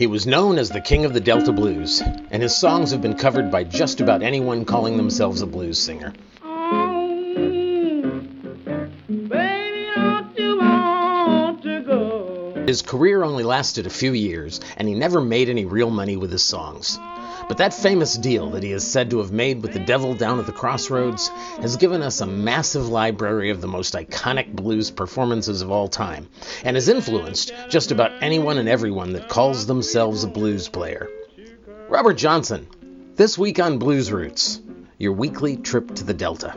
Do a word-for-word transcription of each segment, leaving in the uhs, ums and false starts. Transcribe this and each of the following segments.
He was known as the King of the Delta Blues, and his songs have been covered by just about anyone calling themselves a blues singer. His career only lasted a few years, and he never made any real money with his songs. But that famous deal that he is said to have made with the devil down at the crossroads has given us a massive library of the most iconic blues performances of all time, and has influenced just about anyone and everyone that calls themselves a blues player. Robert Johnson, this week on Blues Roots, your weekly trip to the Delta.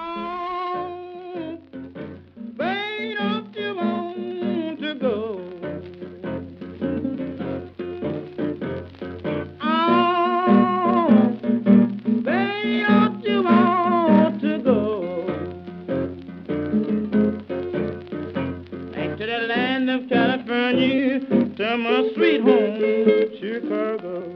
To my sweet home, Chicago.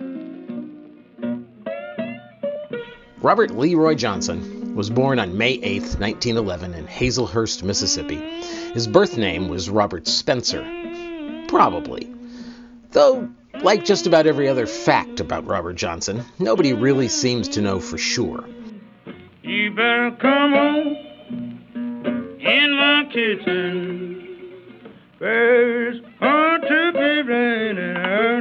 Robert Leroy Johnson was born on May eighth, nineteen eleven in Hazelhurst, Mississippi. His birth name was Robert Spencer. Probably. Though, like just about every other fact about Robert Johnson, nobody really seems to know for sure. You better come on in my kitchen. First, ought to be raining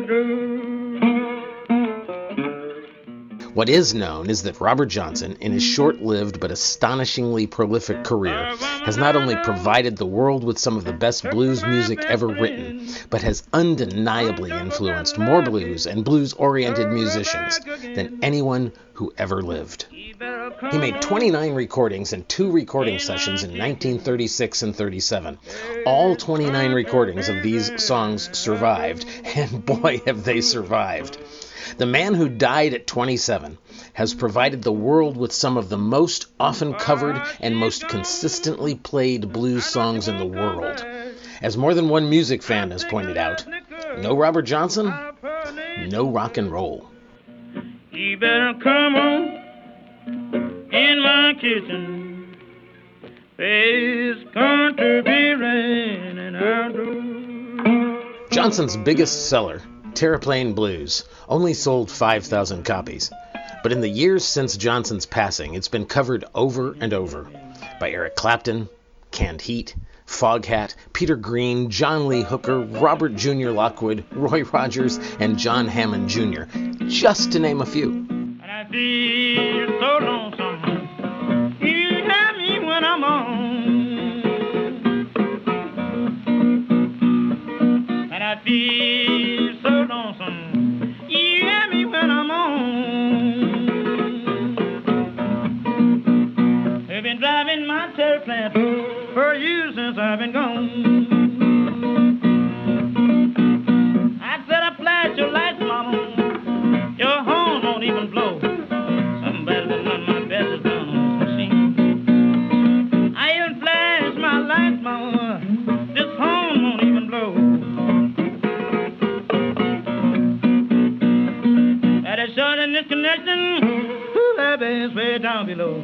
outdoors. What is known is that Robert Johnson, in his short-lived but astonishingly prolific career, has not only provided the world with some of the best blues music ever written, but has undeniably influenced more blues and blues-oriented musicians than anyone who ever lived. He made twenty-nine recordings and two recording sessions in nineteen thirty-six and thirty-seven. All twenty-nine recordings of these songs survived, and boy have they survived. The man who died at twenty-seven has provided the world with some of the most often covered and most consistently played blues songs in the world. As more than one music fan has pointed out, no Robert Johnson, no rock and roll. You better come on in my kitchen. It's going to be raining outdoors. Johnson's biggest seller, Terraplane Blues, only sold five thousand copies. But in the years since Johnson's passing, it's been covered over and over by Eric Clapton, Canned Heat, Foghat, Peter Green, John Lee Hooker, Robert Junior Lockwood, Roy Rogers, and John Hammond Junior, just to name a few. And I feel so lonesome. You have me when I'm on. And I feel so lonesome. You have me when I'm on. They've been driving my Terraplane for you since I've been gone. I said I flash your lights, mama. Your horn won't even blow. Somebody will run my best is done on this machine. I even flash my lights, mama. This horn won't even blow. That is short in this connection. Who that is way down below.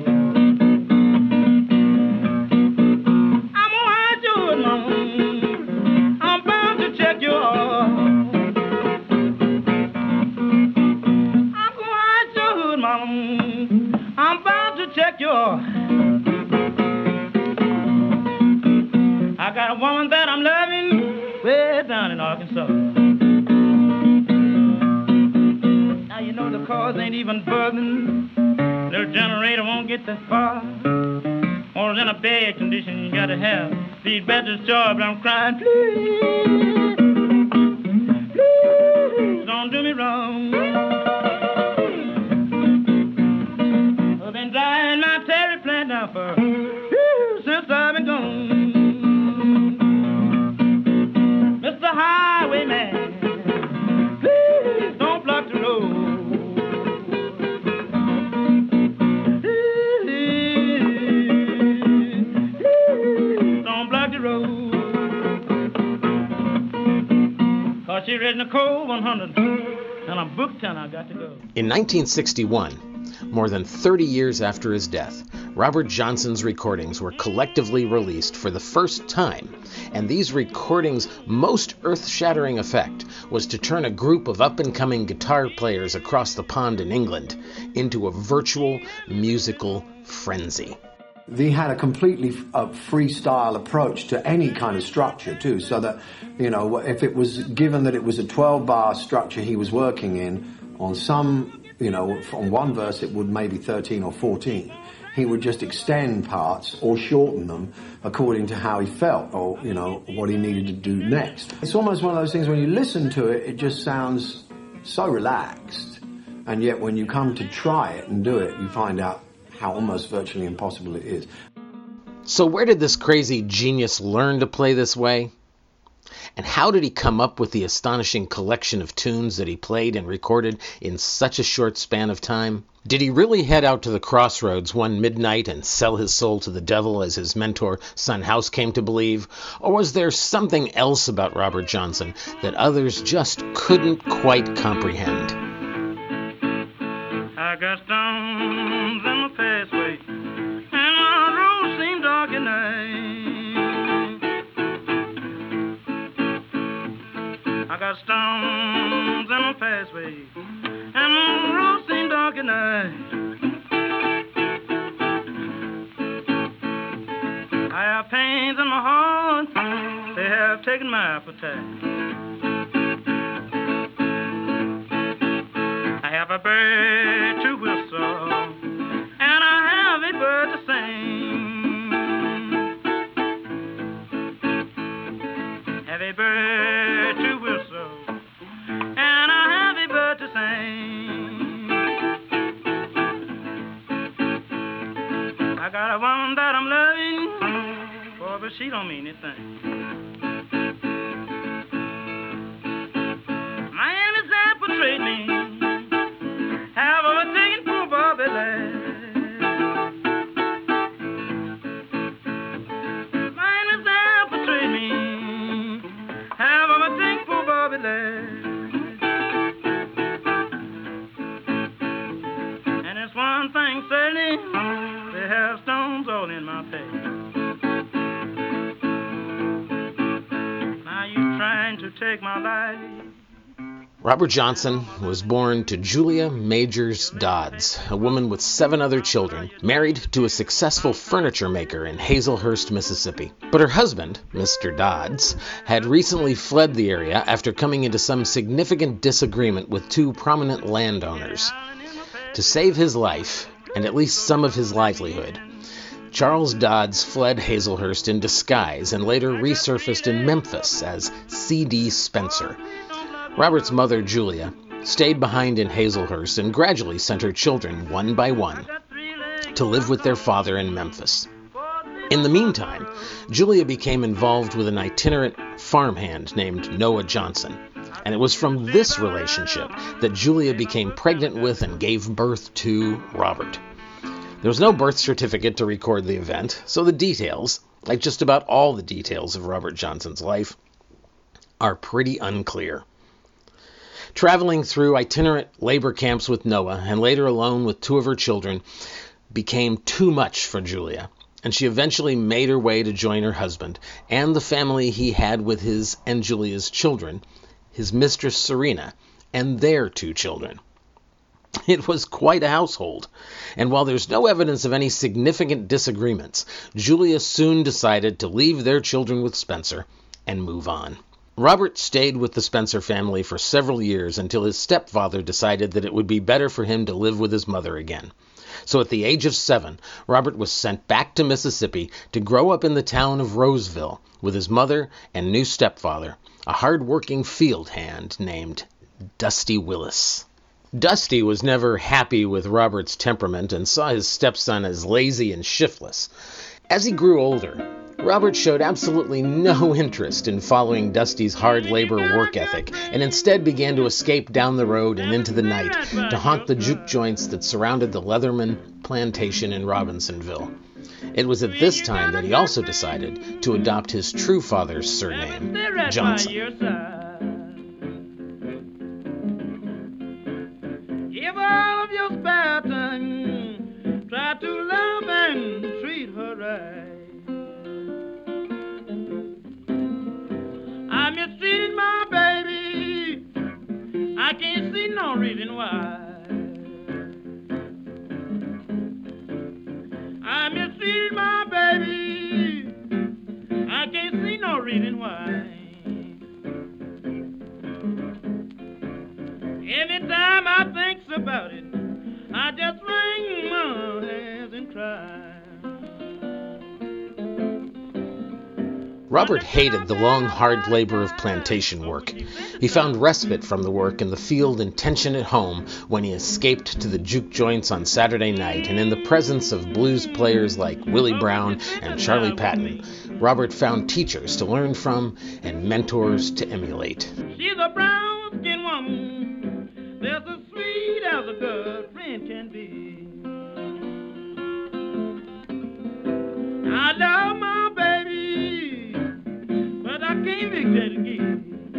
I'm bound to check your heart. I'm gonna hide your hood, mama. I'm bound to check your heart. I got a woman that I'm loving way down in Arkansas. Now you know the cars ain't even buzzing. Little generator won't get that far. Or in a bad condition you gotta have. Feed Betty's job, I'm crying, please, please, don't do me wrong. I've been driving my Terraplane down for whew, since I've been gone. Mister Highwayman, please don't block the road. She read Nicole one hundred, and I'm booked and I got to go. In nineteen sixty-one, More than thirty years after his death, Robert Johnson's recordings were collectively released for the first time, and these recordings' most earth-shattering effect was to turn a group of up-and-coming guitar players across the pond in England into a virtual musical frenzy. He had a completely uh, freestyle approach to any kind of structure too, so that, you know, if it was given that it was a twelve bar structure he was working in, on some, you know, on one verse it would maybe thirteen or fourteen. He would just extend parts or shorten them according to how he felt or, you know, what he needed to do next. It's almost one of those things when you listen to it, it just sounds so relaxed. And yet when you come to try it and do it, you find out how almost virtually impossible it is. So where did this crazy genius learn to play this way? And how did he come up with the astonishing collection of tunes that he played and recorded in such a short span of time? Did he really head out to the crossroads one midnight and sell his soul to the devil, as his mentor, Son House, came to believe? Or was there something else about Robert Johnson that others just couldn't quite comprehend? I got stones in my pathway, and my road seemed dark at night. I got stones in my pathway, and my road seemed dark at night. I have pains in my heart, they have taken my appetite. I have a bird to whistle, and I have a bird to sing. Have a bird to whistle, and I have a bird to sing. I got a woman that I'm loving, boy, but she don't mean a thing. My enemies have betrayed me, have overtaken poor Bobby Ladd. My enemies have betrayed me, have overtaken poor Bobby Ladd. And it's one thing certain, they have stones all in my face. Now you trying to take my life. Robert Johnson was born to Julia Majors Dodds, a woman with seven other children, married to a successful furniture maker in Hazelhurst, Mississippi. But her husband, Mister Dodds, had recently fled the area after coming into some significant disagreement with two prominent landowners. To save his life, and at least some of his livelihood, Charles Dodds fled Hazelhurst in disguise and later resurfaced in Memphis as C D Spencer. Robert's mother, Julia, stayed behind in Hazelhurst and gradually sent her children, one by one, to live with their father in Memphis. In the meantime, Julia became involved with an itinerant farmhand named Noah Johnson, and it was from this relationship that Julia became pregnant with and gave birth to Robert. There was no birth certificate to record the event, so the details, like just about all the details of Robert Johnson's life, are pretty unclear. Traveling through itinerant labor camps with Noah, and later alone with two of her children, became too much for Julia, and she eventually made her way to join her husband and the family he had with his and Julia's children, his mistress Serena, and their two children. It was quite a household, and while there's no evidence of any significant disagreements, Julia soon decided to leave their children with Spencer and move on. Robert stayed with the Spencer family for several years until his stepfather decided that it would be better for him to live with his mother again. So at the age of seven, Robert was sent back to Mississippi to grow up in the town of Roseville with his mother and new stepfather, a hard-working field hand named Dusty Willis. Dusty was never happy with Robert's temperament and saw his stepson as lazy and shiftless. As he grew older, Robert showed absolutely no interest in following Dusty's hard labor work ethic, and instead began to escape down the road and into the night to haunt the juke joints that surrounded the Leatherman plantation in Robinsonville. It was at this time that he also decided to adopt his true father's surname, Johnson. Give all of your spare time I can't see no reason why. I mistreated my baby. I can't see no reason why. Every time I thinks about it, I just wring my hands and cry. Robert hated the long, hard labor of plantation work. He found respite from the work in the field and tension at home when he escaped to the juke joints on Saturday night, and in the presence of blues players like Willie Brown and Charlie Patton, Robert found teachers to learn from and mentors to emulate. She's a brown-skinned woman, that's as sweet as a good friend can be. I love my baby, but I can't be good again.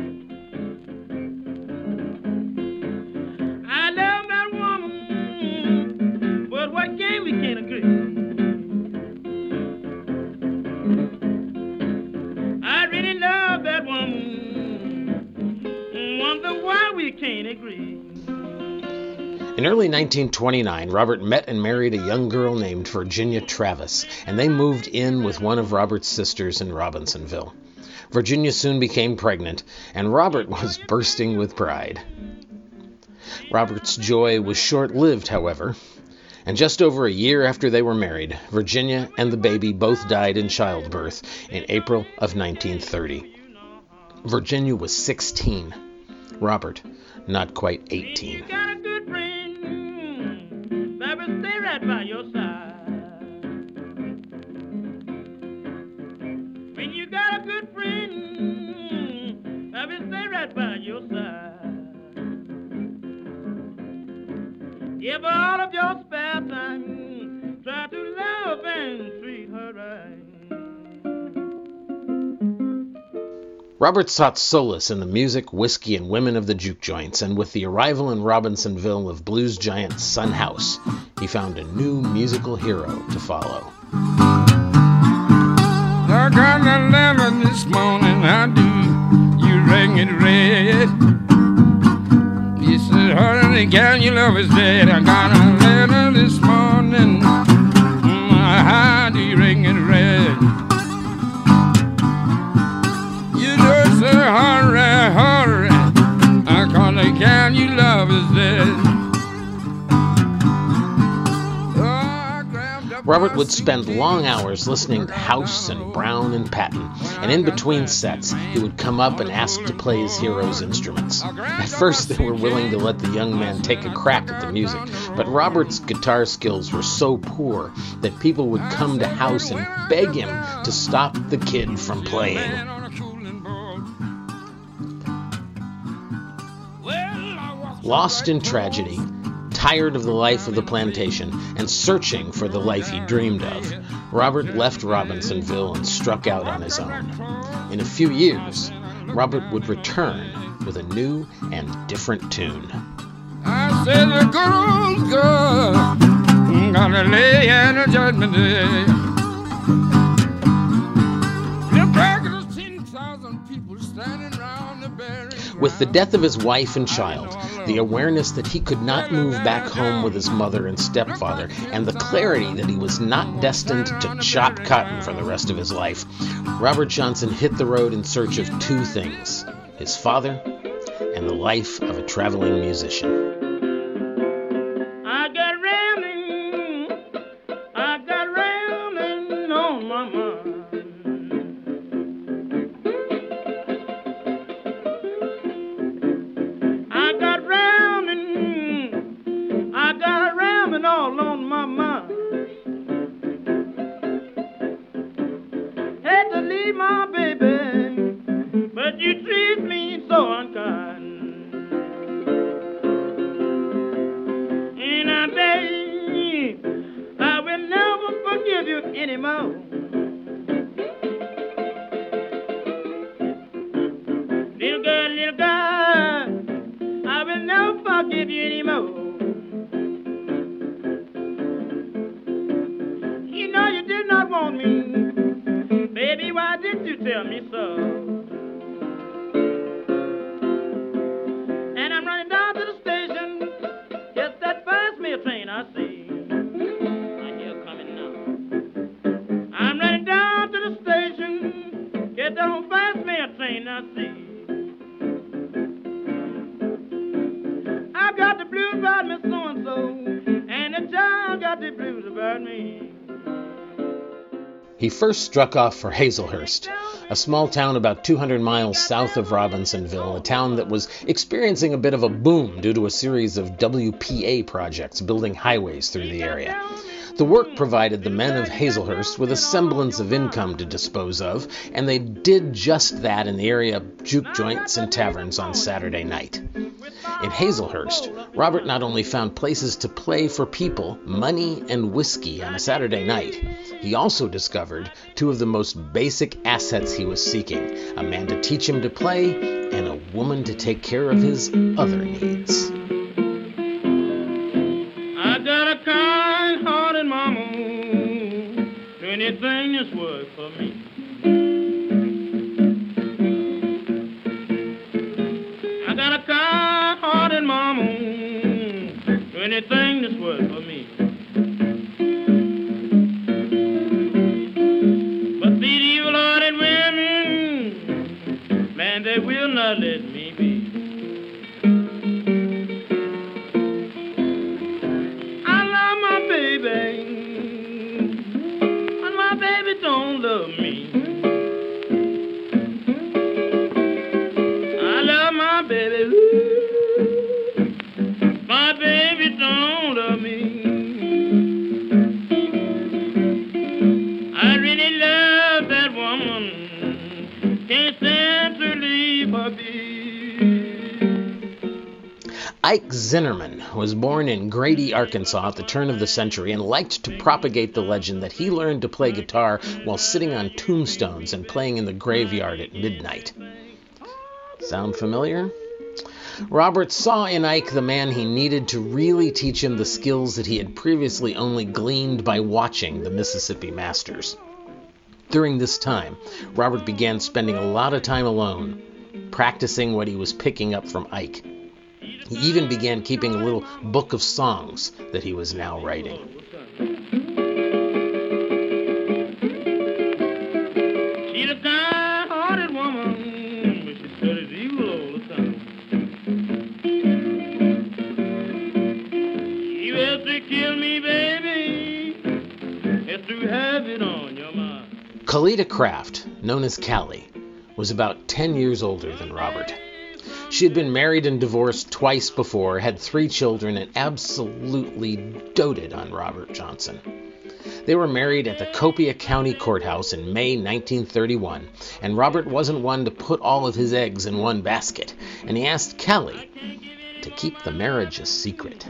I love that woman, but what can we can't agree. I really love that woman, wonder why we can't agree. In early nineteen twenty-nine, Robert met and married a young girl named Virginia Travis, and they moved in with one of Robert's sisters in Robinsonville. Virginia soon became pregnant, and Robert was bursting with pride. Robert's joy was short-lived, however, and just over a year after they were married, Virginia and the baby both died in childbirth in April of nineteen thirty. Virginia was sixteen, Robert not quite eighteen. You got a good friend, baby, stay right by your side. When you got a good friend, baby, stay right by your side. Give her all of your spare time, try to love and treat her right. Robert sought solace in the music, whiskey, and women of the juke joints, and with the arrival in Robinsonville of blues giant Son House, he found a new musical hero to follow. I got a letter this morning, I do, you rang it red. He said, honey, gal, your love is dead. I got a letter this morning, how do you ring it red? You just say, hurry, hurry, I call the gal, your love is dead. Robert would spend long hours listening to House and Brown and Patton, and in between sets, he would come up and ask to play his heroes' instruments. At first, they were willing to let the young man take a crack at the music, but Robert's guitar skills were so poor that people would come to House and beg him to stop the kid from playing. Lost in tragedy, tired of the life of the plantation, and searching for the life he dreamed of, Robert left Robinsonville and struck out on his own. In a few years, Robert would return with a new and different tune. I said the good old girl gonna lay in a judgment day. ten thousand people standing around the burying ground. With the death of his wife and child, the awareness that he could not move back home with his mother and stepfather, and the clarity that he was not destined to chop cotton for the rest of his life, Robert Johnson hit the road in search of two things: his father and the life of a traveling musician. I got rambling, I got rambling on my mind. I got rambling, I got rambling all on my mind. Had to leave my baby, but you treat me so unkind. And I beg, I will never forgive you anymore. Little girl, little girl, I will never forgive you anymore. You know you did not want me, baby, why did you tell me so? And I'm running down train I see. I hear coming now. I'm running down to the station. Get down fast, me a train I see. I got the blues about me so-and-so, and the town got the blues about me. He first struck off for Hazelhurst, a small town about two hundred miles south of Robinsonville, a town that was experiencing a bit of a boom due to a series of W P A projects building highways through the area. The work provided the men of Hazelhurst with a semblance of income to dispose of, and they did just that in the area of juke joints and taverns on Saturday night. In Hazelhurst, Robert not only found places to play for people, money, and whiskey on a Saturday night, he also discovered two of the most basic assets he was seeking, a man to teach him to play and a woman to take care of his other needs. I got a kind-hearted mama, do anything that's work for me. I got a kind-hearted mama, do anything that's work for me. But these evil-hearted women, man, they will not let me be. Don't love me. I love my baby. Ooh. My baby don't love me. I really love that woman. Can't stand to leave her be. Ike Zinnerman was born in Grady, Arkansas at the turn of the century and liked to propagate the legend that he learned to play guitar while sitting on tombstones and playing in the graveyard at midnight. Sound familiar? Robert saw in Ike the man he needed to really teach him the skills that he had previously only gleaned by watching the Mississippi Masters. During this time, Robert began spending a lot of time alone, practicing what he was picking up from Ike. He even began keeping a little book of songs that he was now writing. She's a kind-hearted woman, but she studies evil all the time. She will to kill me, baby, if you have it on your mind. Kalita Kraft, known as Callie, was about ten years older than Robert. She had been married and divorced twice before, had three children, and absolutely doted on Robert Johnson. They were married at the Copiah County Courthouse in May nineteen thirty-one, and Robert wasn't one to put all of his eggs in one basket, and he asked Callie to keep the marriage a secret.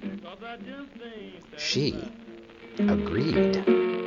She agreed.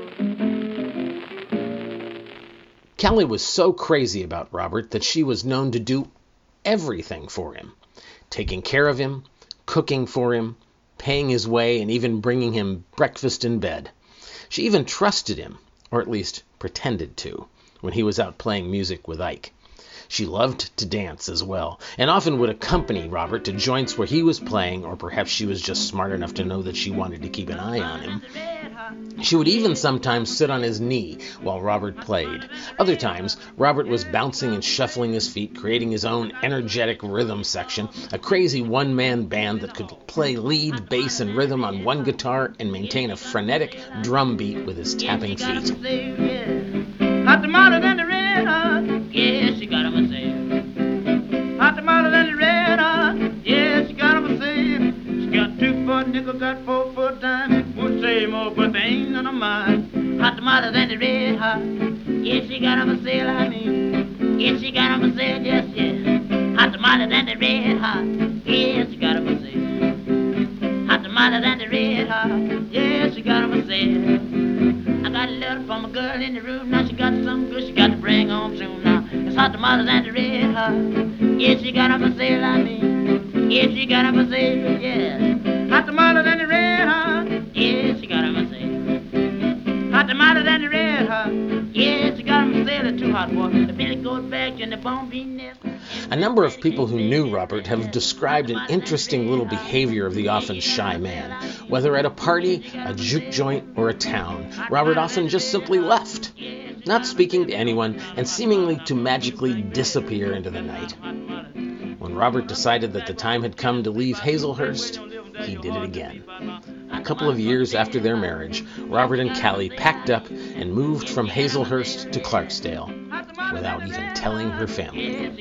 Callie was so crazy about Robert that she was known to do everything for him, taking care of him, cooking for him, paying his way, and even bringing him breakfast in bed. She even trusted him, or at least pretended to, when he was out playing music with Ike. She loved to dance as well, and often would accompany Robert to joints where he was playing, or perhaps she was just smart enough to know that she wanted to keep an eye on him. She would even sometimes sit on his knee while Robert played. Other times, Robert was bouncing and shuffling his feet, creating his own energetic rhythm section, a crazy one-man band that could play lead, bass, and rhythm on one guitar and maintain a frenetic drum beat with his tapping feet. Hot tomatoes and the red hot, yeah, she got 'em a sale. Hot tomatoes and the red hot, yeah, she got 'em a sale. She got two for a nickel, got four for a dime. Won't say more, but they ain't none of mine. Hot tomatoes and the red hot, yeah, she got 'em a sale, I mean. Yeah, she got 'em a sale, yes, yes. Hot tomatoes and the red hot, yeah, she got 'em a sale. Hot tomatoes and the red hot, yeah, she got 'em a sale. I got a letter from a girl in the room, now she got something good she got to bring home soon now. It's hot tomatoes and the red hot, yeah, she got 'em a sale, I mean. Yeah, she got 'em a sale, yeah. Hot tomatoes and the red hot, yeah, she got 'em a sale. Hot tomatoes and the red hot, yeah, she got 'em a sale at two too hot, boy. The belly goes back and the bone be nest. A number of people who knew Robert have described an interesting little behavior of the often shy man. Whether at a party, a juke joint, or a town, Robert often just simply left, not speaking to anyone and seemingly to magically disappear into the night. When Robert decided that the time had come to leave Hazelhurst, he did it again. A couple of years after their marriage, Robert and Callie packed up and moved from Hazelhurst to Clarksdale without even telling her family.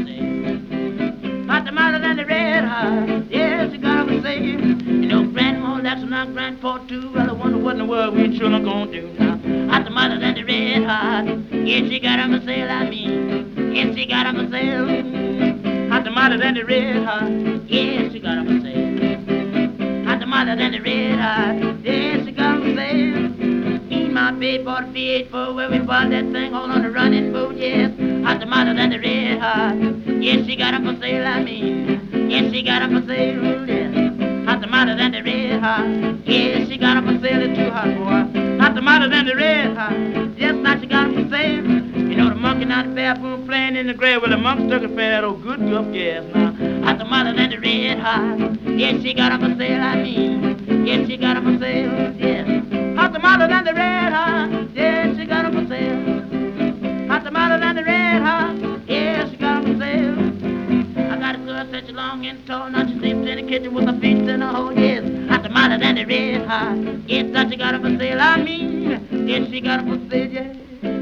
Hot tomato than the red hot, yes, you gotta say. You know, grandma, that's not grandpa too. Well, I wonder what in the world we children gonna do now. Hot tomato than the red hot, yes, she got on the sale, I mean, yes, she got on the sale. Hot tomato than the red hot, yes, she got on the sale. Hot tomato than the red hot, yes, she got on the sale. Me and my babe bought a V eight four where we bought that thing all on the running boat, yes. Hot tomato than the red hot, yes, she got on for sale, I mean, yes, she got on for sale, yes. Hot tomato than the red hot, yes, she got on for sale, it's too hot, boy. Hot tomato than the red hot, yes, now she got on for sale. You know the monkey not the bathroom playing in the grave, well the monkey stuck a fan that old good guff gas now. Hot tomato than the red hot, yes, she got on for sale, I mean, yes, she got on for sale, yes. Hot tomato than the red hot, yes, she got on for sale. Hot tomato than the red hot, yes, she got on for sale. I got a girl such a long and tall, now she sleeps in the kitchen with her feet in a hole, yes. Hot tomato than the red hot, yes, now she got on for sale, I mean, yes, she got on for sale, yes.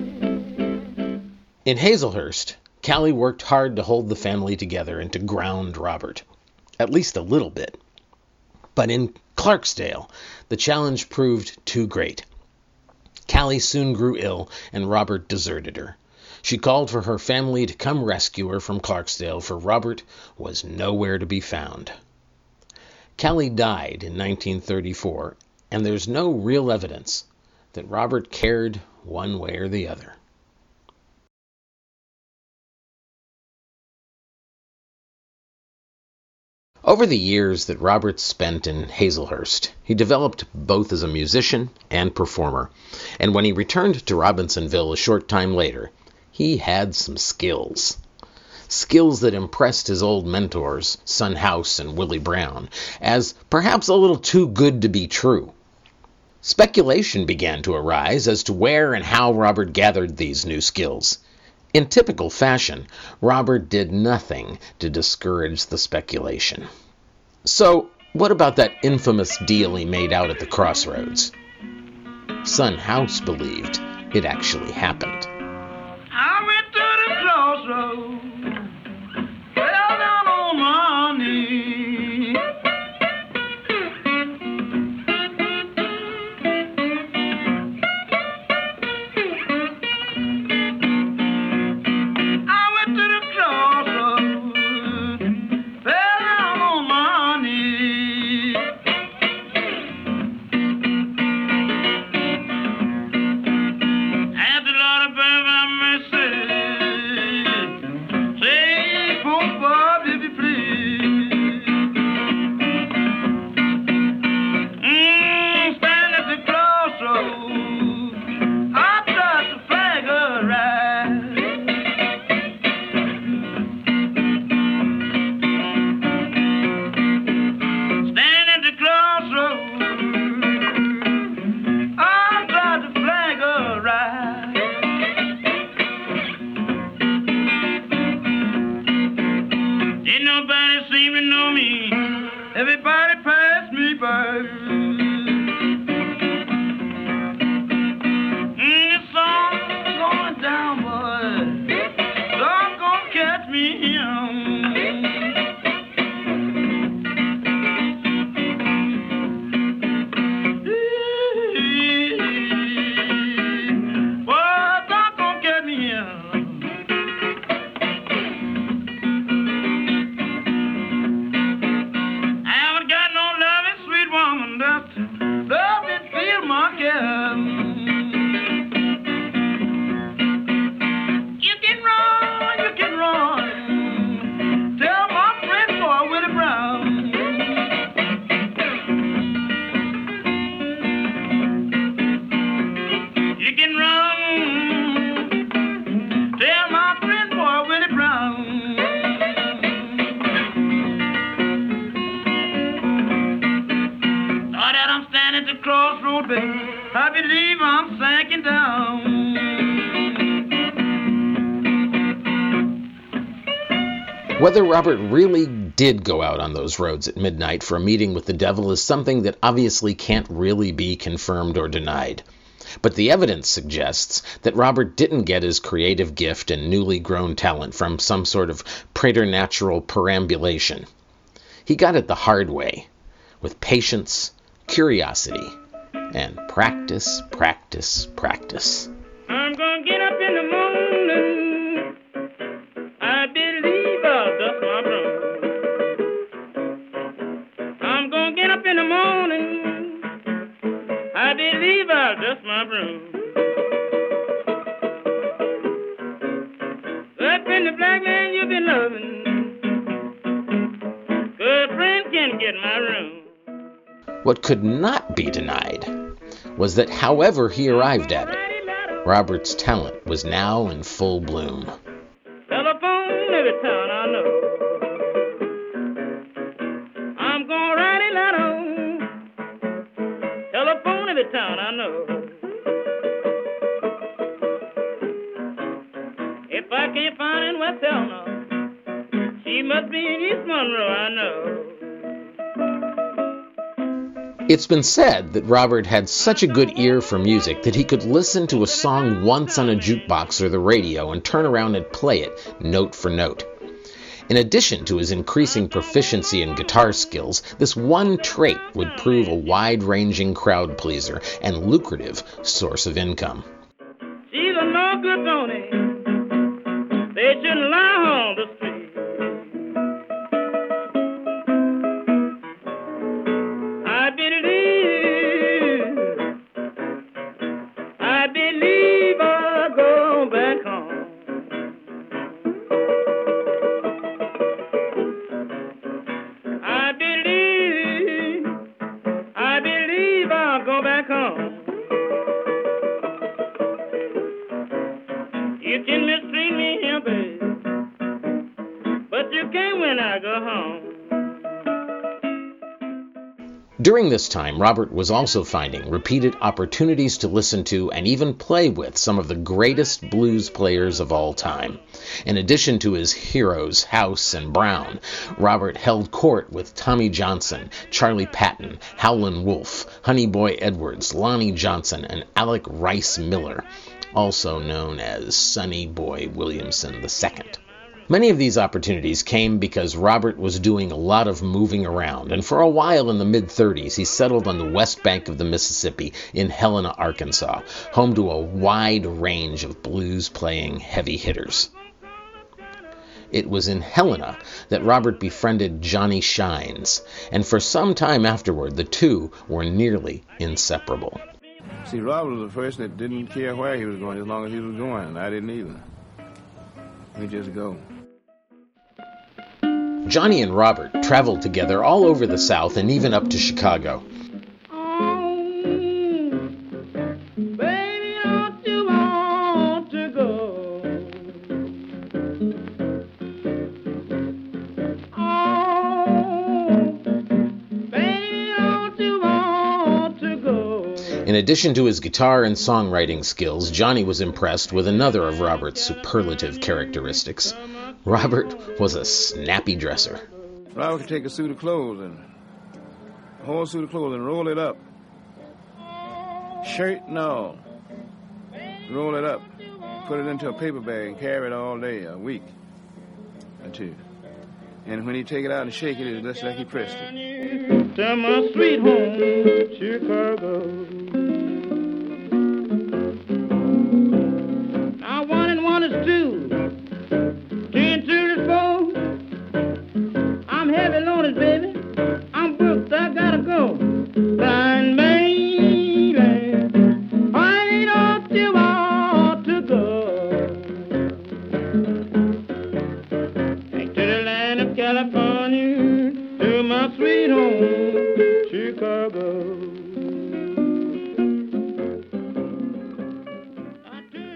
In Hazelhurst, Callie worked hard to hold the family together and to ground Robert, at least a little bit. But in Clarksdale, the challenge proved too great. Callie soon grew ill, and Robert deserted her. She called for her family to come rescue her from Clarksdale, for Robert was nowhere to be found. Callie died in nineteen thirty-four, and there's no real evidence that Robert cared one way or the other. Over the years that Robert spent in Hazelhurst, he developed both as a musician and performer, and when he returned to Robinsonville a short time later, he had some skills. Skills that impressed his old mentors, Son House and Willie Brown, as perhaps a little too good to be true. Speculation began to arise as to where and how Robert gathered these new skills. In typical fashion, Robert did nothing to discourage the speculation. So, what about that infamous deal he made out at the crossroads? Son House believed it actually happened. I went to the crossroads, fell down on my knees. I went to the crossroads, fell down on my knees. Asked the Lord above have mercy. Say, poor Bob, if you please. Mm, stand at the crossroads. I touch the flag of right. Stand at the crossroads. I touch the flag of right. Didn't nobody seem to know me. Everybody passed me by. Mm, the song's going down, boy. Song's gonna catch me. Boy, song's gonna catch me. I haven't got no loving, sweet woman. the crossroad, baby. I believe I'm sinking down. Whether Robert really did go out on those roads at midnight for a meeting with the devil is something that obviously can't really be confirmed or denied. But the evidence suggests that Robert didn't get his creative gift and newly grown talent from some sort of preternatural perambulation. He got it the hard way, with patience, curiosity, and practice, practice, practice. I'm gonna get up in the morning. I believe I'll dust my broom. I'm gonna get up in the morning. I believe I'll dust my broom. Up in the black man you've been loving. Good friend can get my room. What could not be denied was that however he arrived at it, Robert's talent was now in full bloom. Telephone every town I know. I'm gonna ride it out on. Telephone every town I know. If I can't find in West Helena, she must be in East Monroe, I know. It's been said that Robert had such a good ear for music that he could listen to a song once on a jukebox or the radio and turn around and play it note for note. In addition to his increasing proficiency in guitar skills, this one trait would prove a wide-ranging crowd pleaser and lucrative source of income. She's a no good Tony. They shouldn't lie on the street. I believe, I believe I'll go back home. I believe, I believe I'll go back home. You can mistreat me here, baby, but you can't when I go home. During this time, Robert was also finding repeated opportunities to listen to and even play with some of the greatest blues players of all time. In addition to his heroes, House and Brown, Robert held court with Tommy Johnson, Charlie Patton, Howlin' Wolf, Honey Boy Edwards, Lonnie Johnson, and Alec Rice Miller, also known as Sonny Boy Williamson the Second. Many of these opportunities came because Robert was doing a lot of moving around, and for a while in the mid-thirties he settled on the west bank of the Mississippi in Helena, Arkansas, home to a wide range of blues-playing heavy hitters. It was in Helena that Robert befriended Johnny Shines, and for some time afterward the two were nearly inseparable. See, Robert was the person that didn't care where he was going as long as he was going. I didn't either. We just go. Johnny and Robert traveled together all over the South and even up to Chicago. Baby, don't you want to go? Oh, baby, don't you want to go? In addition to his guitar and songwriting skills, Johnny was impressed with another of Robert's superlative characteristics. Robert was a snappy dresser. Robert could take a suit of clothes and a whole suit of clothes and roll it up. Shirt and all. Roll it up. Put it into a paper bag and carry it all day, a week or two. And when he take it out and shake it, it's just like he pressed it. To my sweet home, Chicago. Now one and one is two. Two and two is four. I'm heavy loaded, baby. I'm booked, I gotta go. Blind baby, why don't you want to go? Back to the land of California, to my sweet home, Chicago.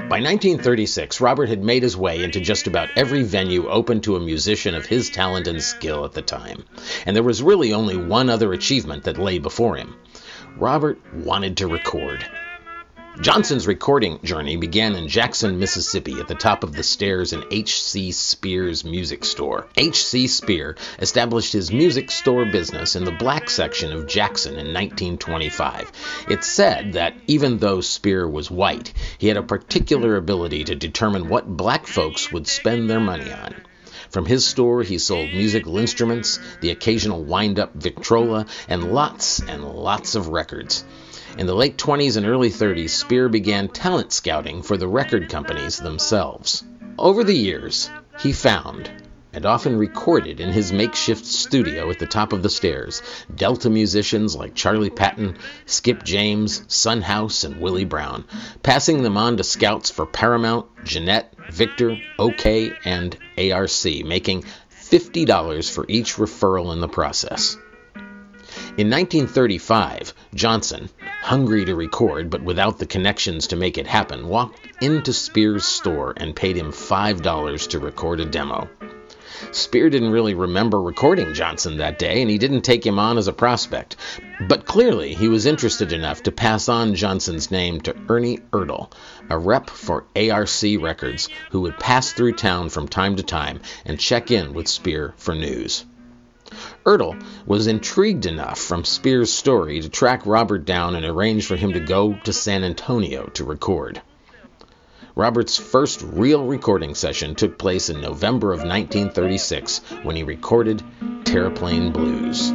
By nineteen thirty-six, Robert had made his way into just about every venue open to a musician of his talent and skill at the time, and there was really only one other achievement that lay before him. Robert wanted to record. Johnson's recording journey began in Jackson, Mississippi, at the top of the stairs in H C Spears Music Store. H C Spear established his music store business in the black section of Jackson in nineteen twenty-five. It's said that even though Spear was white, he had a particular ability to determine what black folks would spend their money on. From his store, he sold musical instruments, the occasional wind-up Victrola, and lots and lots of records. In the late twenties and early thirties, Spear began talent scouting for the record companies themselves. Over the years, he found, and often recorded in his makeshift studio at the top of the stairs, Delta musicians like Charlie Patton, Skip James, Son House, and Willie Brown, passing them on to scouts for Paramount, Jeanette, Victor, OK, and A R C, making fifty dollars for each referral in the process. In nineteen thirty-five, Johnson, hungry to record but without the connections to make it happen, walked into Spear's store and paid him five dollars to record a demo. Spear didn't really remember recording Johnson that day, and he didn't take him on as a prospect. But clearly, he was interested enough to pass on Johnson's name to Ernie Ertl, a rep for A R C Records, who would pass through town from time to time and check in with Spear for news. Ertl was intrigued enough from Spear's story to track Robert down and arrange for him to go to San Antonio to record. Robert's first real recording session took place in November of nineteen thirty-six when he recorded Terraplane Blues.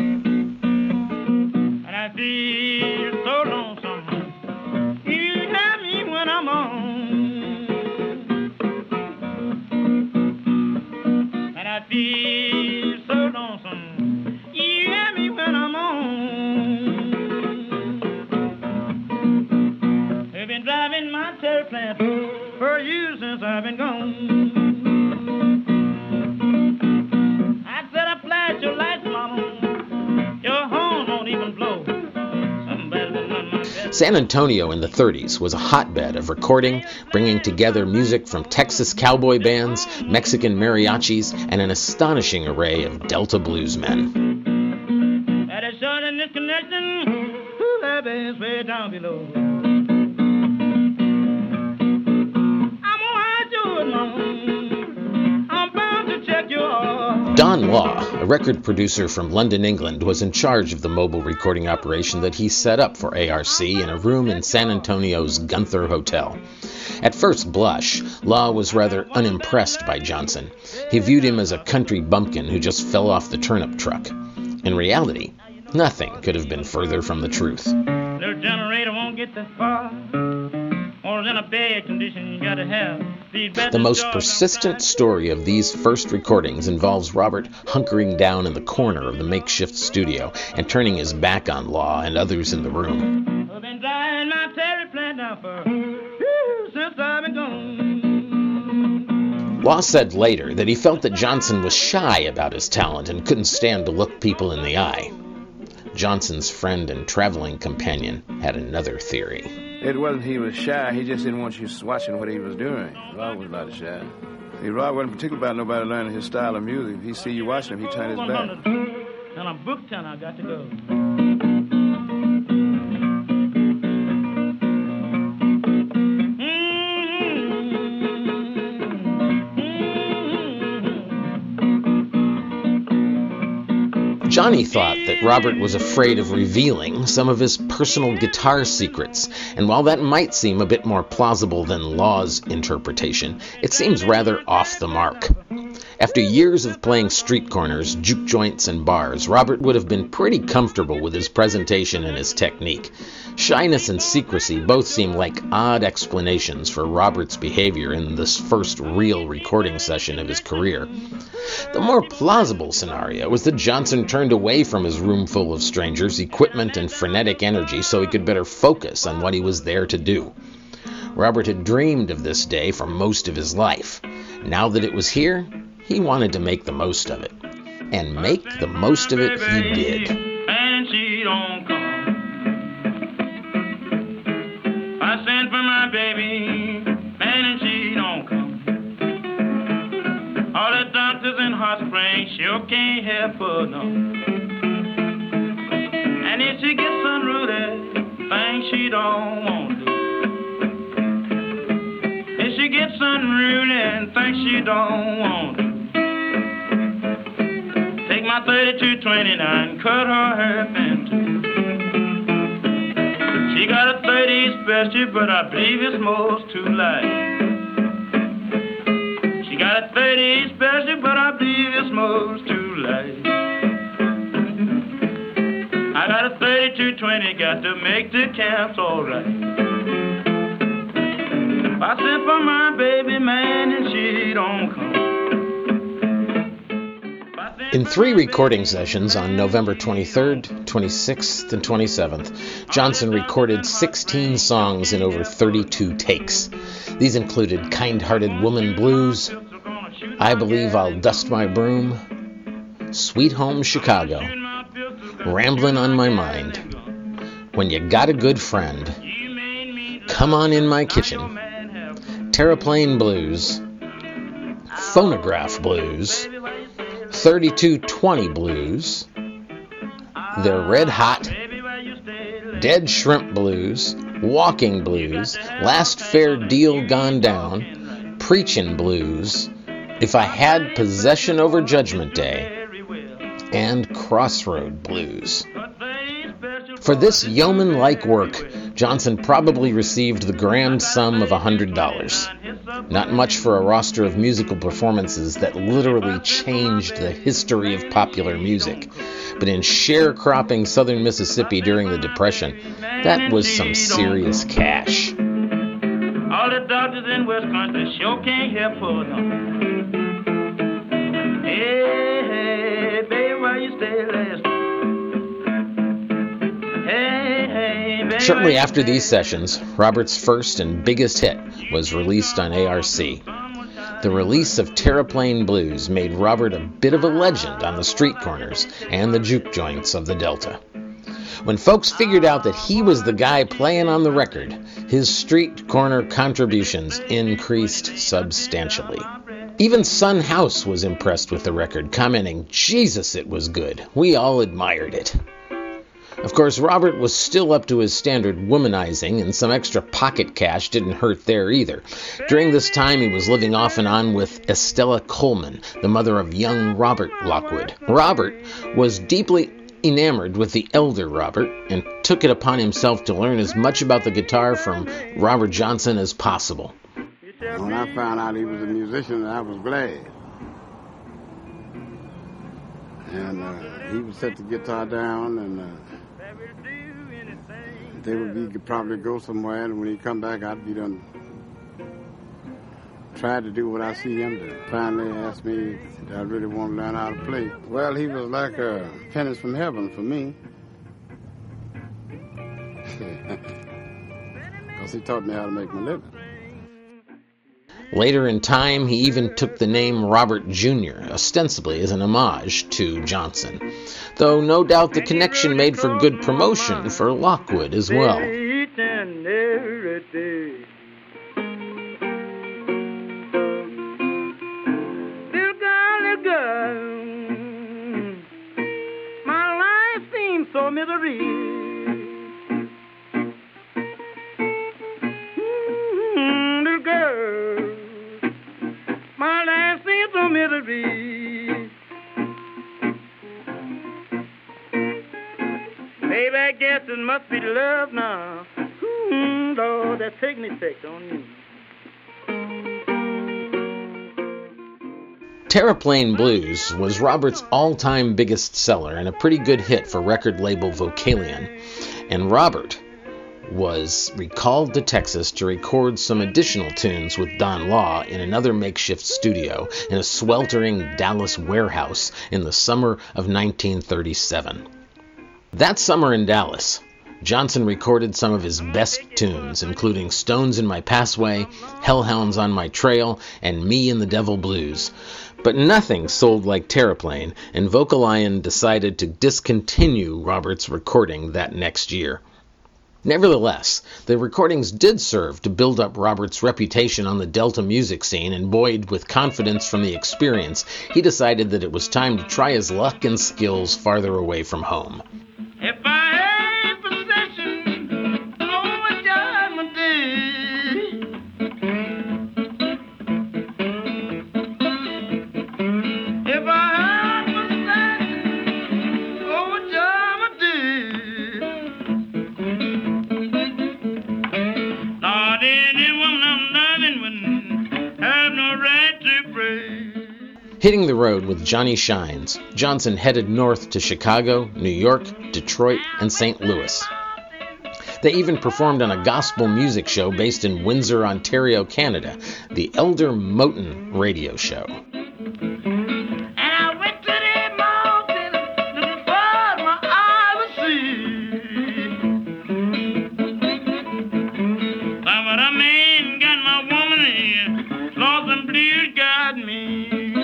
And I feel so lonesome. You have me when I'm on. And I feel so lonesome. You have me when I'm on. They've been driving my terraplane for you since I've been gone. I said I flash your lights, mama. Your horn won't even blow. Somebody will run my best. San Antonio in the thirties was a hotbed of recording, bringing together music from Texas cowboy bands, Mexican mariachis, and an astonishing array of Delta bluesmen. That is short in this connection. Who that is way down below. Don Law, a record producer from London, England, was in charge of the mobile recording operation that he set up for A R C in a room in San Antonio's Gunther Hotel. At first blush, Law was rather unimpressed by Johnson. He viewed him as a country bumpkin who just fell off the turnip truck. In reality, nothing could have been further from the truth. Little generator won't get that far. Or in a bad condition you gotta have. The most persistent story of these first recordings involves Robert hunkering down in the corner of the makeshift studio and turning his back on Law and others in the room. I've been driving my terraplane down for whew, since I've been gone. Law said later that he felt that Johnson was shy about his talent and couldn't stand to look people in the eye. Johnson's friend and traveling companion had another theory. It wasn't he was shy, he just didn't want you watching what he was doing. Rob was not shy. See, Rob wasn't particular about nobody learning his style of music. If he see you watching him, he turned his back. And I'm booked and I got to go. Johnny thought that Robert was afraid of revealing some of his personal guitar secrets, and while that might seem a bit more plausible than Law's interpretation, it seems rather off the mark. After years of playing street corners, juke joints, and bars, Robert would have been pretty comfortable with his presentation and his technique. Shyness and secrecy both seem like odd explanations for Robert's behavior in this first real recording session of his career. The more plausible scenario was that Johnson turned away from his room full of strangers, equipment, and frenetic energy so he could better focus on what he was there to do. Robert had dreamed of this day for most of his life. Now that it was here, he wanted to make the most of it. And make the most of it he did. And she don't come. I sent for my baby. doctors in Hot Springs sure can't help her, no. And if she gets unruly, things she don't want to do. If she gets unruly and things she don't want to. Take my thirty-two twenty-nine, cut her half in two. She got a thirty special, but I believe it's most too light. She got a thirty special, but I believe it's most too light. I got a thirty-two twenty, got to make the camps all right. I sent for my baby man and she don't come. In three recording sessions on November twenty-third, twenty-sixth, and twenty-seventh, Johnson recorded sixteen songs in over thirty-two takes. These included Kind-Hearted Woman Blues, I Believe I'll Dust My Broom, Sweet Home Chicago, Ramblin' on My Mind, When You Got a Good Friend, Come On In My Kitchen, Terraplane Blues, Phonograph Blues, thirty-two twenty Blues, They're Red Hot, Dead Shrimp Blues, Walking Blues, Last Fair Deal Gone Down, Preachin' Blues, If I Had Possession Over Judgment Day, and Crossroad Blues. For this yeoman-like work, Johnson probably received the grand sum of one hundred dollars. Not much for a roster of musical performances that literally changed the history of popular music. But in sharecropping southern Mississippi during the Depression, that was some serious cash. All the doctors in West Country sure can't help her, no. Hey, hey, baby, why you stay last? Hey, hey, baby. Shortly after these sessions, Robert's first and biggest hit was released on A R C. The release of Terraplane Blues made Robert a bit of a legend on the street corners and the juke joints of the Delta. When folks figured out that he was the guy playing on the record, his street corner contributions increased substantially. Even Son House was impressed with the record, commenting, "Jesus, it was good. We all admired it." Of course, Robert was still up to his standard womanizing, and some extra pocket cash didn't hurt there either. During this time, he was living off and on with Estella Coleman, the mother of young Robert Lockwood. Robert was deeply enamored with the elder Robert and took it upon himself to learn as much about the guitar from Robert Johnson as possible. When I found out he was a musician, I was glad. And uh, he would set the guitar down, and uh, they would be could probably go somewhere, and when he come back, I'd be done. Tried to do what I see him do. Finally asked me if I really want to learn how to play. Well, he was like a penance from heaven for me. Because he taught me how to make my living. Later in time, he even took the name Robert Junior, ostensibly as an homage to Johnson, though no doubt the connection made for good promotion for Lockwood as well. My life seems so misery. Little girl, my life seems so misery. Baby, I guess it must be love now. Ooh, Lord, that's taking effect on me. Terraplane Blues was Robert's all-time biggest seller and a pretty good hit for record label Vocalion, and Robert was recalled to Texas to record some additional tunes with Don Law in another makeshift studio in a sweltering Dallas warehouse in the summer of nineteen thirty-seven. That summer in Dallas, Johnson recorded some of his best tunes, including Stones in My Passway, Hellhounds on My Trail, and Me and the Devil Blues. But nothing sold like Terraplane, and Vocalion decided to discontinue Robert's recording that next year. Nevertheless, the recordings did serve to build up Robert's reputation on the Delta music scene, and buoyed with confidence from the experience, he decided that it was time to try his luck and skills farther away from home. If I had possession over Judgment Day, if I had possession over Judgment Day, Lord, any woman I'm loving wouldn't have no right to pray. Hitting the road with Johnny Shines, Johnson headed north to Chicago, New York, Detroit, and Saint Louis. They even performed on a gospel music show based in Windsor, Ontario, Canada, the Elder Moten Radio Show. And I went to the mountain as far as my eye would see. But a man got my woman in, lost and blues got me.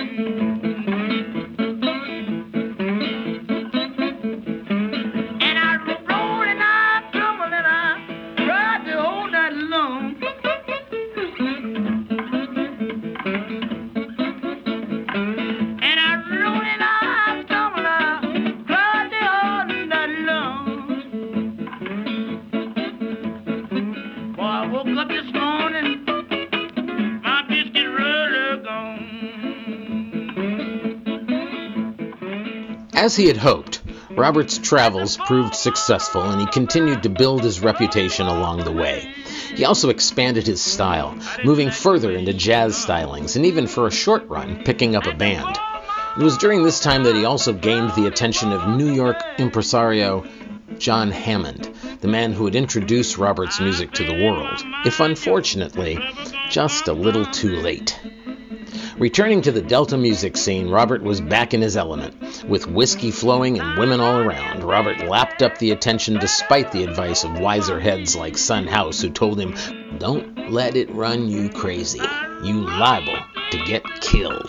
As he had hoped, Robert's travels proved successful, and he continued to build his reputation along the way. He also expanded his style, moving further into jazz stylings, and even for a short run, picking up a band. It was during this time that he also gained the attention of New York impresario John Hammond, the man who had introduced Robert's music to the world, if unfortunately, just a little too late. Returning to the Delta music scene, Robert was back in his element. With whiskey flowing and women all around, Robert lapped up the attention despite the advice of wiser heads like Son House, who told him, "Don't let it run you crazy. You liable to get killed."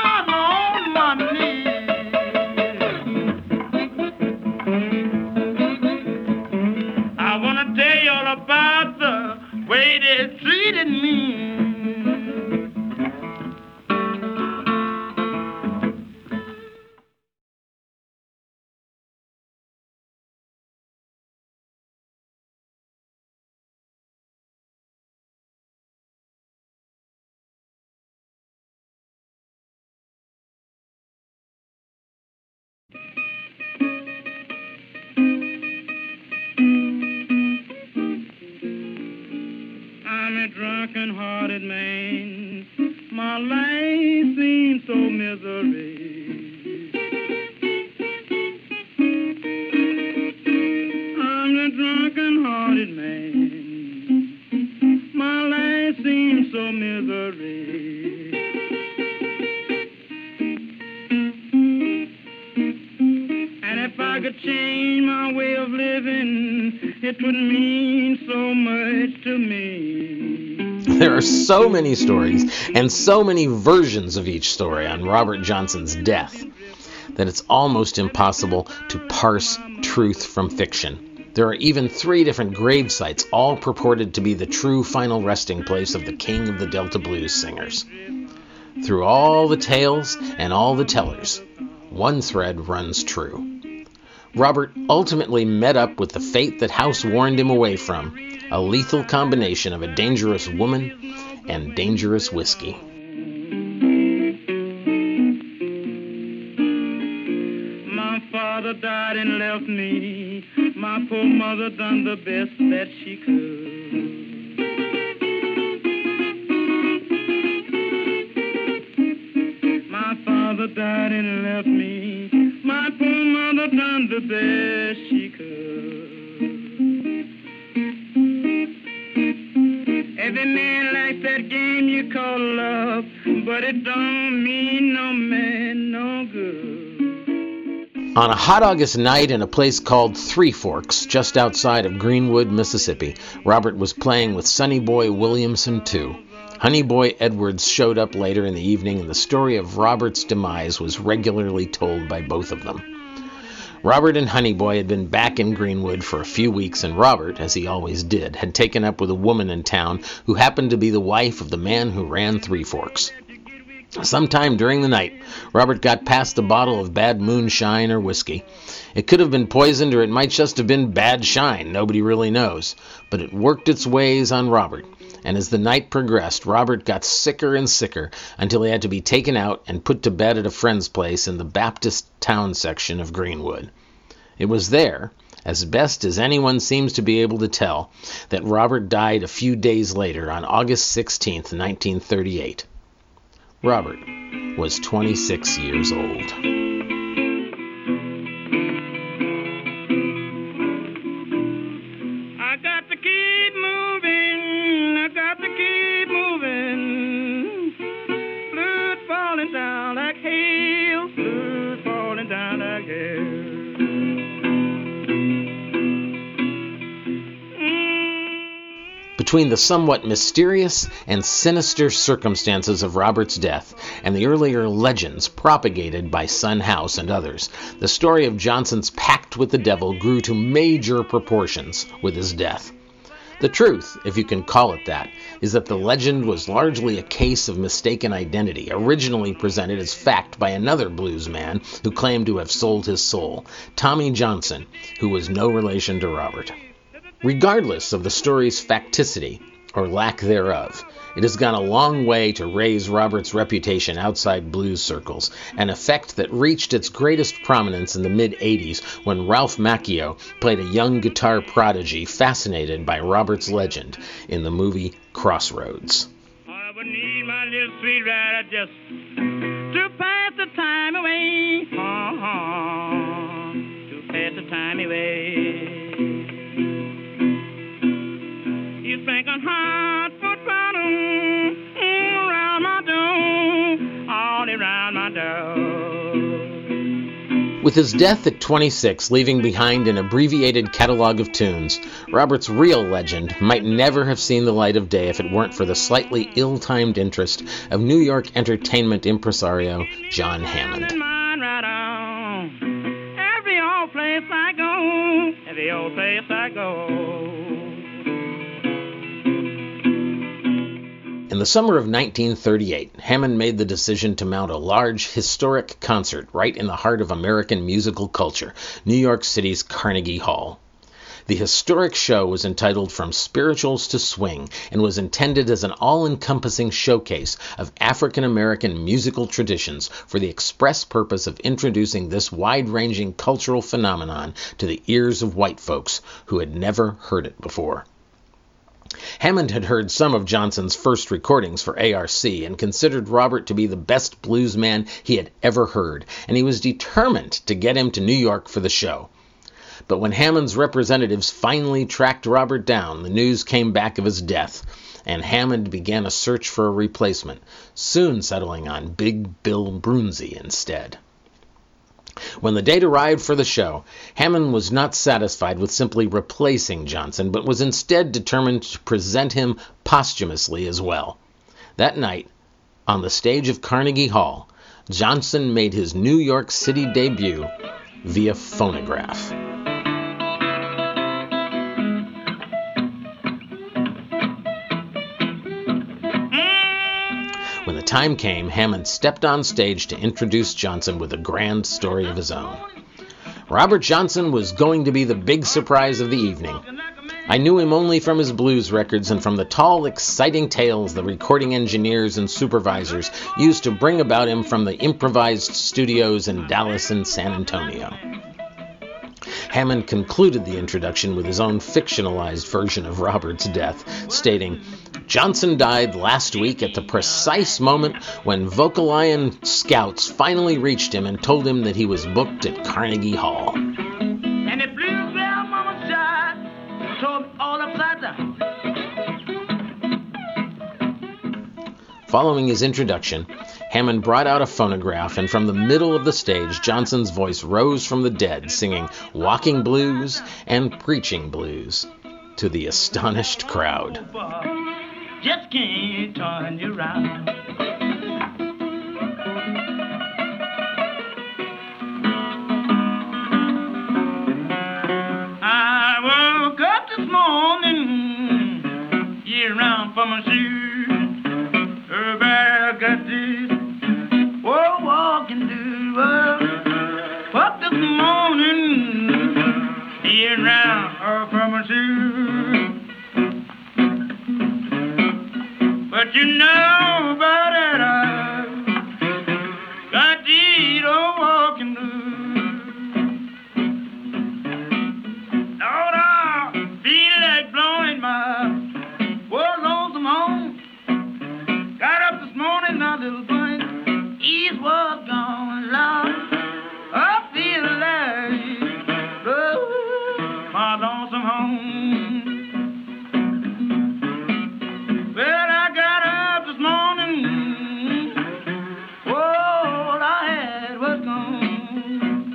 I want to tell you all about the way they treated me. I'm a drunken-hearted man. My life seems so misery. I'm a drunken-hearted man. My life seems so misery. And if I could change my way of living, it would mean so much to me. There are so many stories and so many versions of each story on Robert Johnson's death that it's almost impossible to parse truth from fiction. There are even three different grave sites, all purported to be the true final resting place of the king of the Delta blues singers. Through all the tales and all the tellers, one thread runs true. Robert ultimately met up with the fate that House warned him away from, a lethal combination of a dangerous woman and dangerous whiskey. My father died and left me. My poor mother done the best that she could. My father died and left me. My poor mother done the best she could. Every man likes that game you call love, but it don't mean no man no good. On a hot August night in a place called Three Forks, just outside of Greenwood, Mississippi, Robert was playing with Sonny Boy Williamson, too. Honey Boy Edwards showed up later in the evening, and the story of Robert's demise was regularly told by both of them. Robert and Honey Boy had been back in Greenwood for a few weeks, and Robert, as he always did, had taken up with a woman in town who happened to be the wife of the man who ran Three Forks. Sometime during the night, Robert got past a bottle of bad moonshine or whiskey. It could have been poisoned, or it might just have been bad shine. Nobody really knows. But it worked its ways on Robert, and as the night progressed, Robert got sicker and sicker until he had to be taken out and put to bed at a friend's place in the Baptist town section of Greenwood. It was there, as best as anyone seems to be able to tell, that Robert died a few days later on August sixteenth, nineteen thirty-eight. Robert was twenty-six years old. I got to keep moving, I got to keep moving. Blood falling down like hail, blood falling down like hail. Between the somewhat mysterious and sinister circumstances of Robert's death and the earlier legends propagated by Son House and others, the story of Johnson's pact with the devil grew to major proportions with his death. The truth, if you can call it that, is that the legend was largely a case of mistaken identity, originally presented as fact by another blues man who claimed to have sold his soul, Tommy Johnson, who was no relation to Robert. Regardless of the story's facticity, or lack thereof, it has gone a long way to raise Robert's reputation outside blues circles, an effect that reached its greatest prominence in the mid-eighties when Ralph Macchio played a young guitar prodigy fascinated by Robert's legend in the movie Crossroads. I would need my little sweet rider just to pass the time away, uh-huh, to pass the time away. You think I'm hot foot bottom around my door, all around my door. With his death at twenty-six leaving behind an abbreviated catalog of tunes, Robert's real legend might never have seen the light of day if it weren't for the slightly ill-timed interest of New York entertainment impresario John Hammond. Every old place I go, every old place I go. In the summer of nineteen thirty-eight, Hammond made the decision to mount a large, historic concert right in the heart of American musical culture, New York City's Carnegie Hall. The historic show was entitled From Spirituals to Swing and was intended as an all-encompassing showcase of African-American musical traditions for the express purpose of introducing this wide-ranging cultural phenomenon to the ears of white folks who had never heard it before. Hammond had heard some of Johnson's first recordings for A R C and considered Robert to be the best blues man he had ever heard, and he was determined to get him to New York for the show. But when Hammond's representatives finally tracked Robert down, the news came back of his death, and Hammond began a search for a replacement, soon settling on Big Bill Broonzy instead. When the date arrived for the show, Hammond was not satisfied with simply replacing Johnson, but was instead determined to present him posthumously as well. That night, on the stage of Carnegie Hall, Johnson made his New York City debut via phonograph. When the time came, Hammond stepped on stage to introduce Johnson with a grand story of his own. Robert Johnson was going to be the big surprise of the evening. I knew him only from his blues records and from the tall, exciting tales the recording engineers and supervisors used to bring about him from the improvised studios in Dallas and San Antonio. Hammond concluded the introduction with his own fictionalized version of Robert's death, stating, "Johnson died last week at the precise moment when Vocalion scouts finally reached him and told him that he was booked at Carnegie Hall." And the blues bell mama died, told me all upside down. Following his introduction, Hammond brought out a phonograph, and from the middle of the stage, Johnson's voice rose from the dead, singing Walking Blues and Preaching Blues to the astonished crowd. Just can't turn you around. around for my shoes. Everybody got this. Oh, walking through the world. Up this morning, here around her for my shoes. But you know about it, I got these old walking blues. Lord, I feel like blowing my poor lonesome home. Got up this morning, now little bunny, ease was gone, Lord. I feel like blowing my lonesome home. Well, I got up this morning, all I had was gone.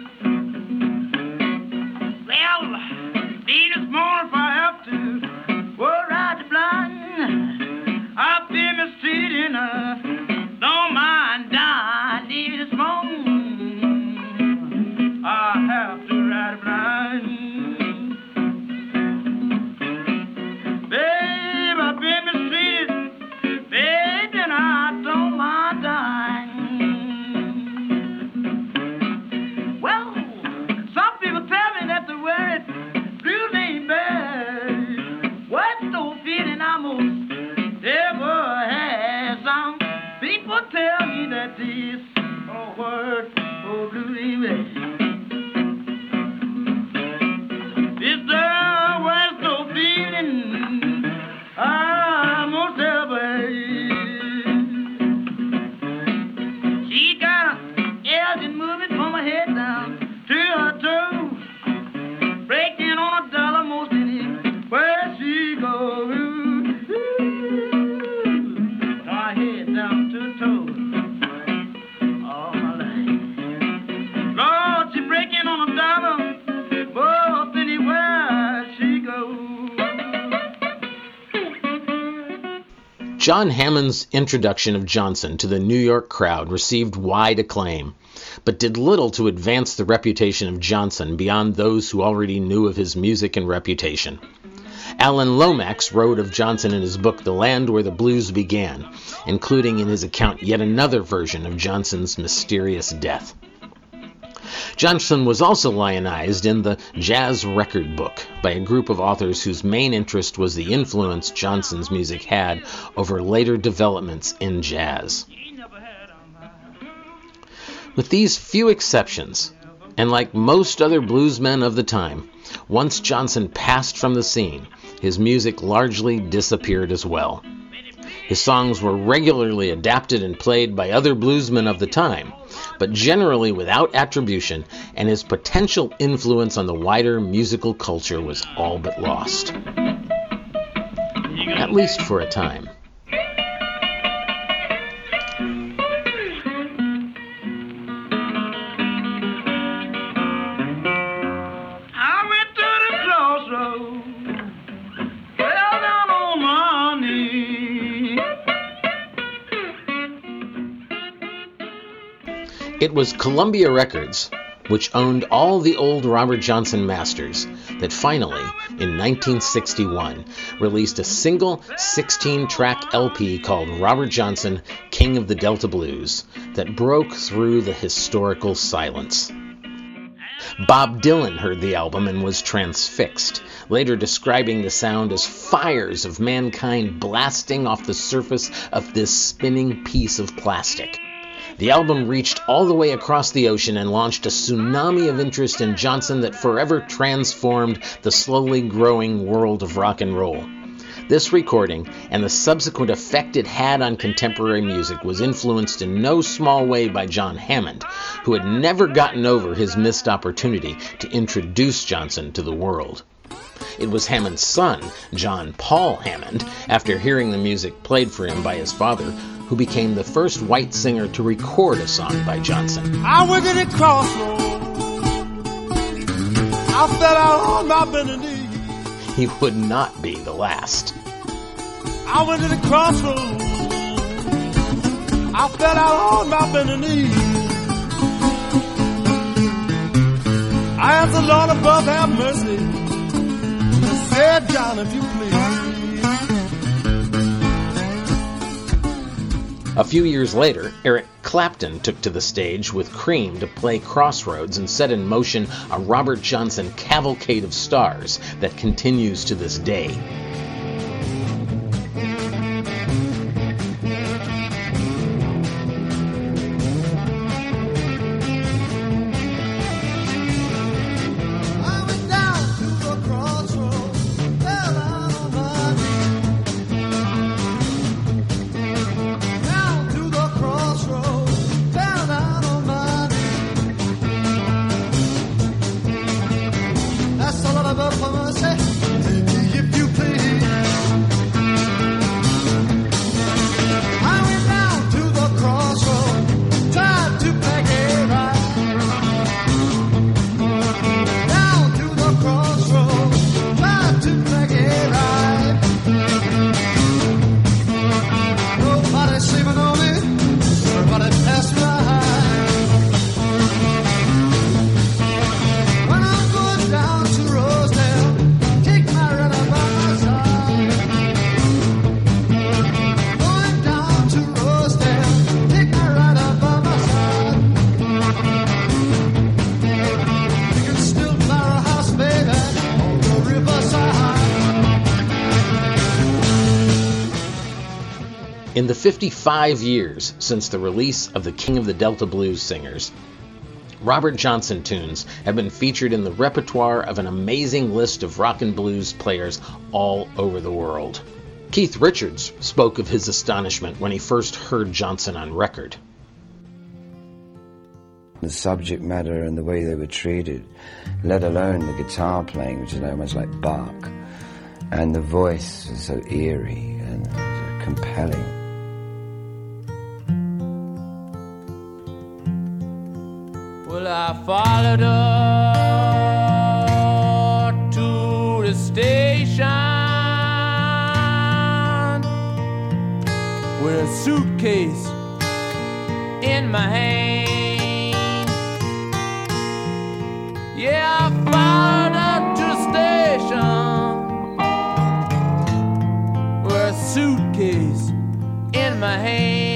Well, be this morning if I have to, we'll ride the blind. I've been mistreated and I don't mind dying. Leave this morning, I have to ride blind. Babe, I've been mistreated, babe, and I don't mind dying. Well, some people tell me that the word blues ain't bad. What's the feeling I most ever had? Some people tell me that this oh, word, oh, blues ain't bad. It's the worst no feeling I most ever had. She got a Elgin moving from her head down to her toes, breaking on a dollar most anywhere she goes. Her head down to her toes, all my life. Lord, she breaking on a dollar most anywhere she goes. John Hammond's introduction of Johnson to the New York crowd received wide acclaim, but did little to advance the reputation of Johnson beyond those who already knew of his music and reputation. Alan Lomax wrote of Johnson in his book The Land Where the Blues Began, including in his account yet another version of Johnson's mysterious death. Johnson was also lionized in the Jazz Record Book by a group of authors whose main interest was the influence Johnson's music had over later developments in jazz. With these few exceptions, and like most other bluesmen of the time, once Johnson passed from the scene, his music largely disappeared as well. His songs were regularly adapted and played by other bluesmen of the time, but generally without attribution, and his potential influence on the wider musical culture was all but lost. At least for a time. It was Columbia Records, which owned all the old Robert Johnson masters, that finally, in nineteen sixty-one, released a single sixteen-track L P called Robert Johnson, King of the Delta Blues, that broke through the historical silence. Bob Dylan heard the album and was transfixed, later describing the sound as fires of mankind blasting off the surface of this spinning piece of plastic. The album reached all the way across the ocean and launched a tsunami of interest in Johnson that forever transformed the slowly growing world of rock and roll. This recording, and the subsequent effect it had on contemporary music, was influenced in no small way by John Hammond, who had never gotten over his missed opportunity to introduce Johnson to the world. It was Hammond's son, John Paul Hammond, after hearing the music played for him by his father, who became the first white singer to record a song by Johnson. I went to the crossroads. I fell out on my bended knee. He would not be the last. I went to the crossroads. I fell out on my bended knee. I asked the Lord above, have mercy. I said, John, if you please, A few years later, Eric Clapton took to the stage with Cream to play Crossroads and set in motion a Robert Johnson cavalcade of stars that continues to this day. In the fifty-five years since the release of the King of the Delta Blues Singers, Robert Johnson tunes have been featured in the repertoire of an amazing list of rock and blues players all over the world. Keith Richards spoke of his astonishment when he first heard Johnson on record. The subject matter and the way they were treated, let alone the guitar playing, which is almost like Bach, and the voice is so eerie and so compelling. Well, I followed her to the station with a suitcase in my hand. Yeah, I followed her to the station with a suitcase in my hand.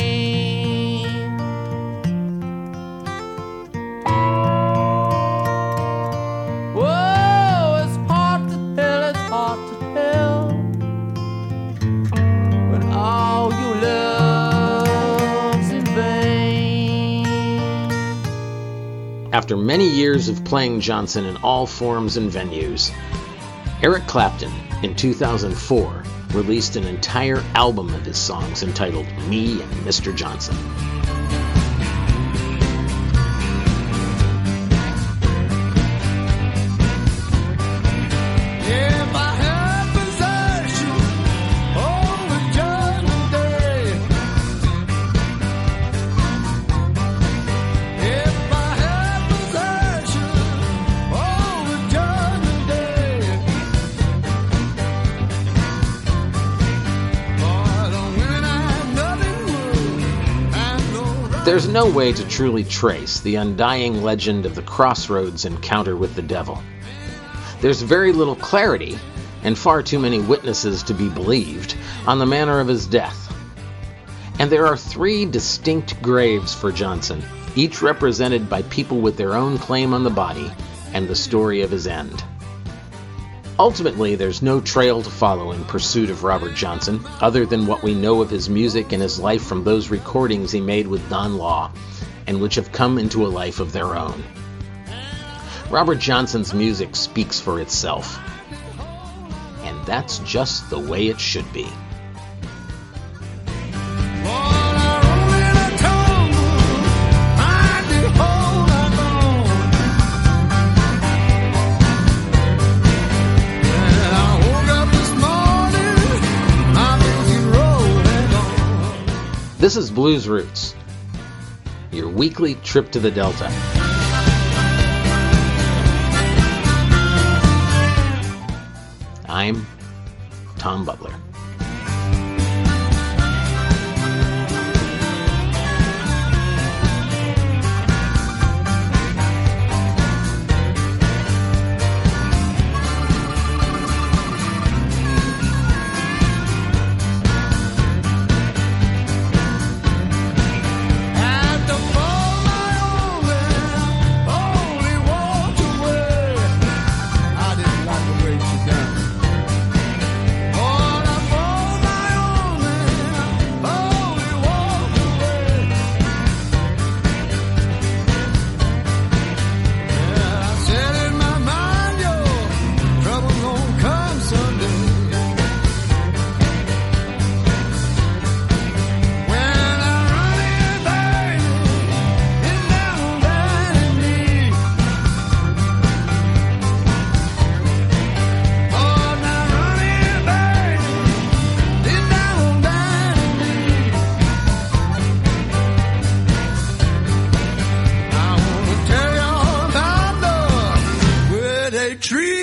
After many years of playing Johnson in all forms and venues, Eric Clapton, in two thousand four, released an entire album of his songs entitled Me and Mister Johnson. There's no way to truly trace the undying legend of the Crossroads encounter with the devil. There's very little clarity, and far too many witnesses to be believed, on the manner of his death. And there are three distinct graves for Johnson, each represented by people with their own claim on the body and the story of his end. Ultimately, there's no trail to follow in pursuit of Robert Johnson, other than what we know of his music and his life from those recordings he made with Don Law, and which have come into a life of their own. Robert Johnson's music speaks for itself, and that's just the way it should be. This is Blues Roots, your weekly trip to the Delta. I'm Tom Butler. tree.